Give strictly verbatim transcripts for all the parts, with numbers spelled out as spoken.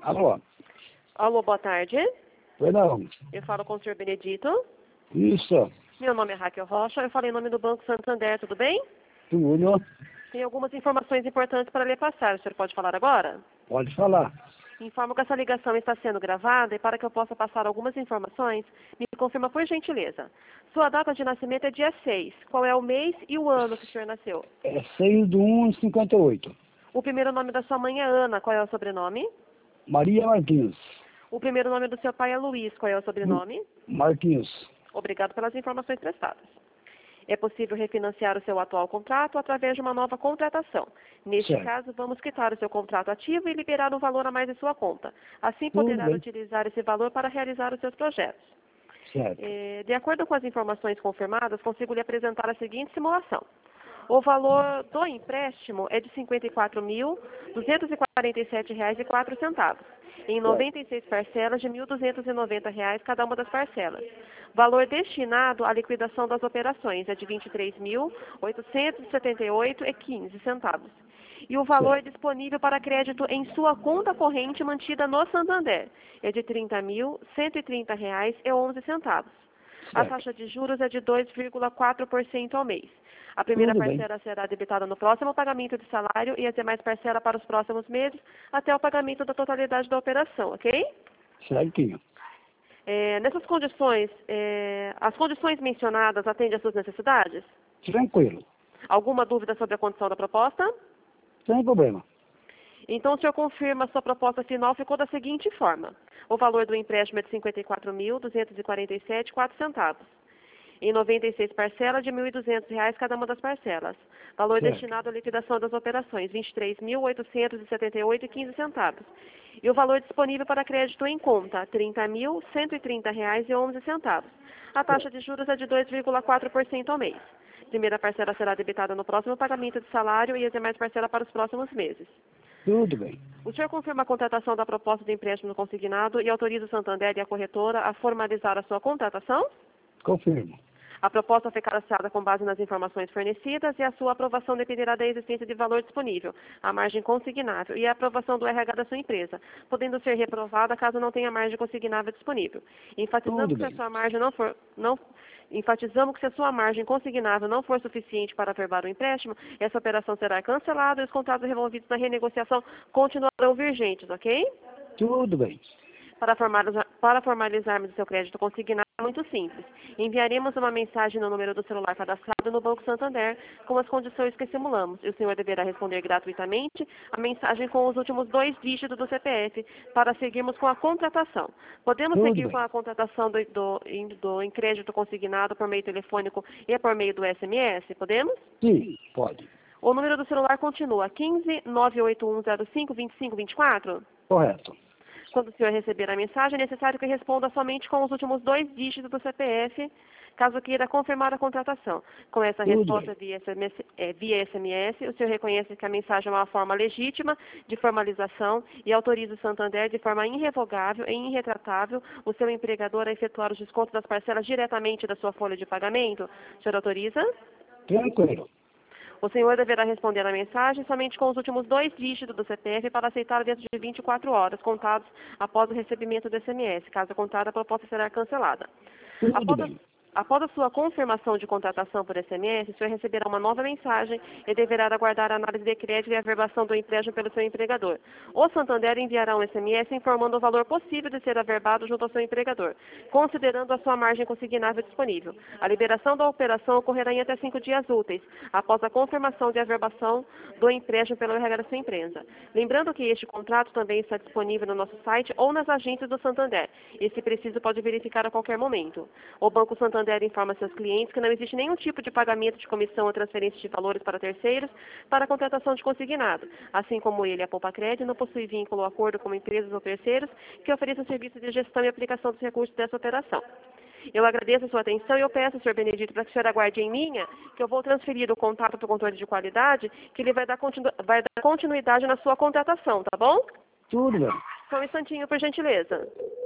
Alô? Alô, boa tarde. Pois não. Eu falo com o senhor Benedito. Isso. Meu nome é Raquel Rocha, eu falei em nome do Banco Santander, tudo bem? Tudo. Tem algumas informações importantes para lhe passar, o senhor pode falar agora? Pode falar. Informo que essa ligação está sendo gravada e para que eu possa passar algumas informações, me confirma por gentileza. Sua data de nascimento é dia seis. Qual é o mês e o ano que o senhor nasceu? É seis de um de cinquenta e oito. O primeiro nome da sua mãe é Ana, qual é o sobrenome? Maria Martins. O primeiro nome do seu pai é Luiz, qual é o sobrenome? Martins. Obrigado pelas informações prestadas. É possível refinanciar o seu atual contrato através de uma nova contratação. Neste Certo. caso, vamos quitar o seu contrato ativo e liberar um valor a mais em sua conta. Assim, Tudo poderá bem. utilizar esse valor para realizar os seus projetos. Certo. Eh, De acordo com as informações confirmadas, consigo lhe apresentar a seguinte simulação. O valor do empréstimo é de cinquenta e quatro mil, duzentos e quarenta e sete reais e quatro centavos, em noventa e seis parcelas de mil duzentos e noventa reais cada uma das parcelas. Valor destinado à liquidação das operações é de vinte e três mil, oitocentos e setenta e oito reais e quinze centavos. E o valor Certo. disponível para crédito em sua conta corrente mantida no Santander é de trinta mil, cento e trinta reais e onze centavos. A Certo. taxa de juros é de dois vírgula quatro por cento ao mês. A primeira Tudo bem. parcela será debitada no próximo pagamento de salário e as demais parcelas para os próximos meses até o pagamento da totalidade da operação, ok? Certinho. É, nessas condições, é, as condições mencionadas atendem às suas necessidades? Tranquilo. Alguma dúvida sobre a condição da proposta? Sem problema. Então, o senhor confirma a sua proposta final ficou da seguinte forma. O valor do empréstimo é de cinquenta e quatro mil, duzentos e quarenta e sete reais e quatro centavos. Em noventa e seis parcelas de mil e duzentos reais cada uma das parcelas. Valor Certo. destinado à liquidação das operações, vinte e três mil, oitocentos e setenta e oito reais e quinze centavos. E o valor disponível para crédito em conta, trinta mil, cento e trinta reais e onze centavos. A taxa de juros é de dois vírgula quatro por cento ao mês. Primeira parcela será debitada no próximo pagamento de salário e as demais parcelas para os próximos meses. Tudo bem. O senhor confirma a contratação da proposta de empréstimo consignado e autoriza o Santander e a corretora a formalizar a sua contratação? Confirmo. A proposta foi cadastrada com base nas informações fornecidas e a sua aprovação dependerá da existência de valor disponível, a margem consignável e a aprovação do R H da sua empresa, podendo ser reprovada caso não tenha margem consignável disponível. Enfatizamos Tudo que se a bem. sua margem não for, não, enfatizamos que se a sua margem consignável não for suficiente para averbar o empréstimo, essa operação será cancelada e os contratos revolvidos na renegociação continuarão vigentes, ok? Tudo bem. Para, formalizar, para formalizarmos o seu crédito consignado é muito simples. Enviaremos uma mensagem no número do celular cadastrado no Banco Santander com as condições que simulamos. E o senhor deverá responder gratuitamente a mensagem com os últimos dois dígitos do C P F para seguirmos com a contratação. Podemos Tudo seguir bem. com a contratação do, do, do em crédito consignado por meio telefônico e por meio do S M S? Podemos? Sim, pode. O número do celular continua quinze, nove oito um zero cinco, vinte e cinco vinte e quatro? Correto. Quando o senhor receber a mensagem, é necessário que responda somente com os últimos dois dígitos do C P F, caso queira confirmar a contratação. Com essa Tudo resposta bem. via S M S, é, via S M S, o senhor reconhece que a mensagem é uma forma legítima de formalização e autoriza o Santander de forma irrevogável e irretratável o seu empregador a efetuar os descontos das parcelas diretamente da sua folha de pagamento. O senhor autoriza? Tranquilo. O senhor deverá responder a mensagem somente com os últimos dois dígitos do C P F para aceitar dentro de vinte e quatro horas, contados após o recebimento do S M S. Caso contrário, a proposta será cancelada. Tudo Após a, bem. após a sua confirmação de contratação por S M S, o senhor receberá uma nova mensagem e deverá aguardar a análise de crédito e a averbação do empréstimo pelo seu empregador. O Santander enviará um S M S informando o valor possível de ser averbado junto ao seu empregador, considerando a sua margem consignável disponível. A liberação da operação ocorrerá em até cinco dias úteis, após a confirmação de averbação do empréstimo pelo R H da sua empresa. Lembrando que este contrato também está disponível no nosso site ou nas agências do Santander, e se preciso pode verificar a qualquer momento. O Banco Santander informa seus clientes que não existe nenhum tipo de pagamento de comissão ou transferência de valores para terceiros para a contratação de consignado. Assim como ele, a Poupa Crédito não possui vínculo ou acordo com empresas ou terceiros que ofereçam serviço de gestão e aplicação dos recursos dessa operação. Eu agradeço a sua atenção e eu peço, senhor Benedito, para que o senhor aguarde em linha, que eu vou transferir o contato para o controle de qualidade, que ele vai dar, continu vai dar continuidade na sua contratação, tá bom? Tudo bem. Só um instantinho, por gentileza.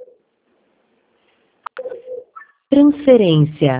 Transferência.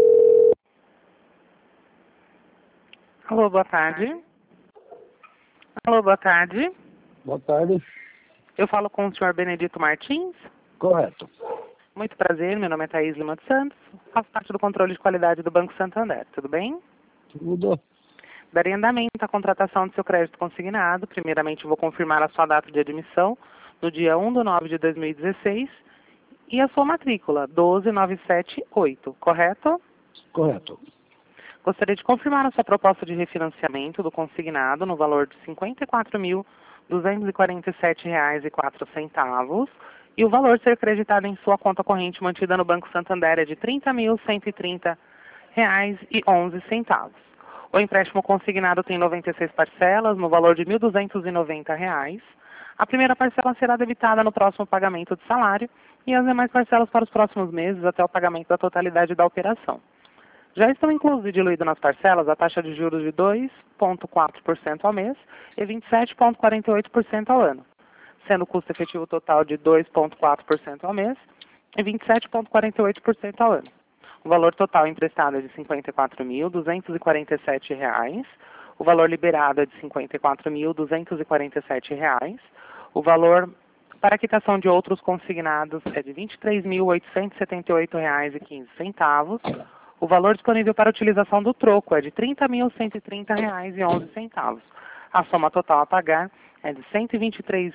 Alô, boa tarde. Alô, boa tarde. Boa tarde. Eu falo com o senhor Benedito Martins. Correto. Muito prazer, meu nome é Thaís Lima dos Santos. Faço parte do controle de qualidade do Banco Santander. Tudo bem? Tudo. Darei andamento à contratação do seu crédito consignado. Primeiramente, vou confirmar a sua data de admissão no dia um de nove de dois mil e dezesseis e a sua matrícula, doze nove sete oito, correto? Correto. Gostaria de confirmar a sua proposta de refinanciamento do consignado no valor de cinquenta e quatro mil duzentos e quarenta e sete reais e quatro centavos e o valor ser creditado em sua conta corrente mantida no Banco Santander é de trinta mil cento e trinta reais e onze centavos. O empréstimo consignado tem noventa e seis parcelas no valor de mil duzentos e noventa reais. A primeira parcela será debitada no próximo pagamento de salário e as demais parcelas para os próximos meses até o pagamento da totalidade da operação. Já estão inclusos e diluídos nas parcelas a taxa de juros de dois vírgula quatro por cento ao mês e vinte e sete vírgula quarenta e oito por cento ao ano, sendo o custo efetivo total de dois vírgula quatro por cento ao mês e vinte e sete vírgula quarenta e oito por cento ao ano. O valor total emprestado é de cinquenta e quatro mil duzentos e quarenta e sete reais, o valor liberado é de cinquenta e quatro mil duzentos e quarenta e sete reais, o valor para quitação de outros consignados é de vinte e três mil oitocentos e setenta e oito reais e quinze centavos. O valor disponível para utilização do troco é de trinta mil cento e trinta reais e onze centavos. A soma total a pagar é de cento e vinte e três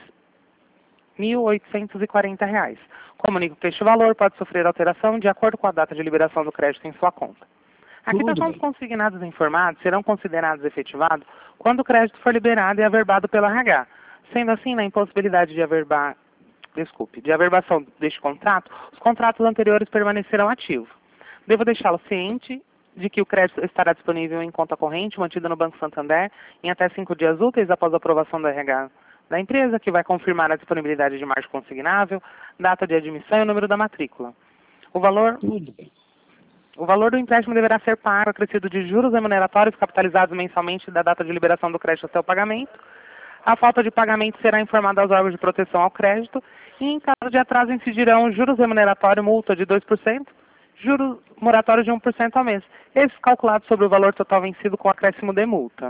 mil oitocentos e quarenta reais. Comunico que este valor pode sofrer alteração de acordo com a data de liberação do crédito em sua conta. A Tudo quitação bem. dos consignados informados serão considerados efetivados quando o crédito for liberado e averbado pelo R H. Sendo assim, na impossibilidade de averbar, desculpe, de averbação deste contrato, os contratos anteriores permanecerão ativos. Devo deixá-lo ciente de que o crédito estará disponível em conta corrente mantida no Banco Santander em até cinco dias úteis após a aprovação do R H da empresa, que vai confirmar a disponibilidade de margem consignável, data de admissão e o número da matrícula. O valor, Tudo bem. o valor do empréstimo deverá ser pago acrescido de juros remuneratórios capitalizados mensalmente da data de liberação do crédito até o pagamento. A falta de pagamento será informada aos órgãos de proteção ao crédito e, em caso de atraso, incidirão juros remuneratórios, multa de dois por cento, juros moratórios de um por cento ao mês. Esses calculados sobre o valor total vencido com acréscimo de multa.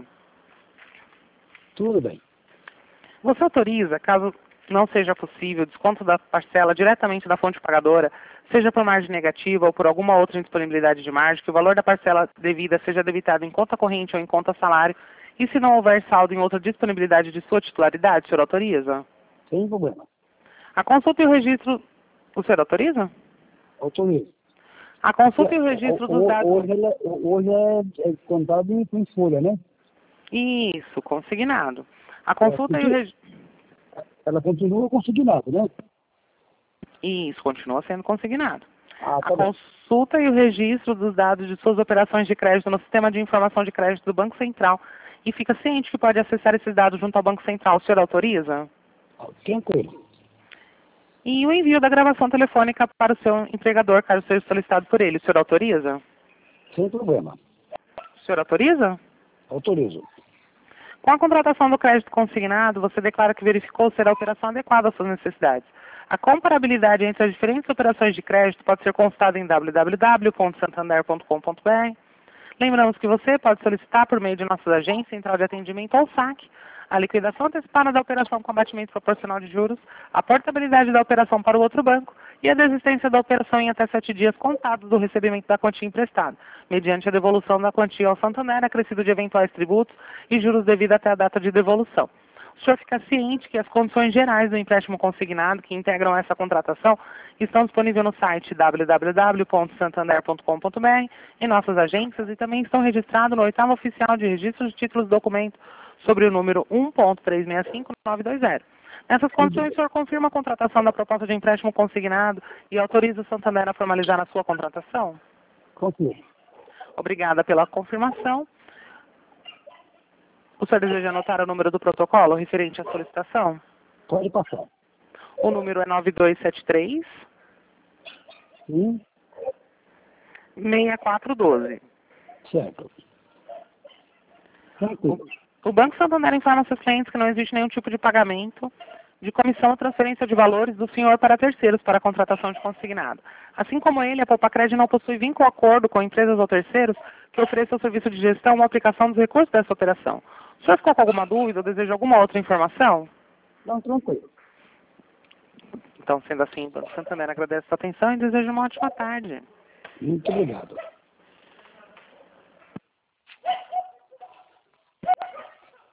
Tudo bem. Você autoriza, caso não seja possível, o desconto da parcela diretamente da fonte pagadora, seja por margem negativa ou por alguma outra indisponibilidade de margem, que o valor da parcela devida seja debitado em conta corrente ou em conta salário, e se não houver saldo em outra disponibilidade de sua titularidade, o senhor autoriza? Sem problema. A consulta e o registro, o senhor autoriza? Autorizo. A consulta e o registro dos dados... Hoje, ela- hoje é, é contado em, em folha, né? Isso, consignado. A consulta É, e o registro... Ela continua consignado, né? Isso, continua sendo consignado. Ah, A tá bem. consulta e o registro dos dados de suas operações de crédito no Sistema de Informação de Crédito do Banco Central. E fica ciente que pode acessar esses dados junto ao Banco Central. O senhor autoriza? Ah, tranquilo. E o envio da gravação telefônica para o seu empregador, caso seja solicitado por ele. O senhor autoriza? Sem problema. O senhor autoriza? Autorizo. Com a contratação do crédito consignado, você declara que verificou ser a operação adequada às suas necessidades. A comparabilidade entre as diferentes operações de crédito pode ser consultada em w w w ponto santander ponto com ponto b r. Lembramos que você pode solicitar por meio de nossas agências, central de atendimento ou saque, a liquidação antecipada da operação com abatimento proporcional de juros, a portabilidade da operação para o outro banco e a desistência da operação em até sete dias contados do recebimento da quantia emprestada, mediante a devolução da quantia ao Santander, acrescido de eventuais tributos e juros devido até a data de devolução. O senhor fica ciente que as condições gerais do empréstimo consignado que integram essa contratação estão disponíveis no site w w w ponto santander ponto com ponto b r, em nossas agências e também estão registrados no oitavo oficial de registro de títulos e documentos sobre o número um ponto três seis cinco nove dois zero. Nessas condições, o senhor confirma a contratação da proposta de empréstimo consignado e autoriza o Santander a formalizar a sua contratação? Confio. Obrigada pela confirmação. O senhor deseja anotar o número do protocolo referente à solicitação? Pode passar. O número é nove dois sete três, Sim, seis quatro um dois. certo. Tranquilo. O Banco Santander informa seus clientes que não existe nenhum tipo de pagamento de comissão ou transferência de valores do senhor para terceiros para a contratação de consignado. Assim como ele, a Popacred não possui vínculo ou acordo com empresas ou terceiros que ofereçam o serviço de gestão ou aplicação dos recursos dessa operação. O senhor ficou com alguma dúvida ou deseja alguma outra informação? Não, tranquilo. Então, sendo assim, Banco Santander agradece a sua atenção e deseja uma ótima tarde. Muito obrigado.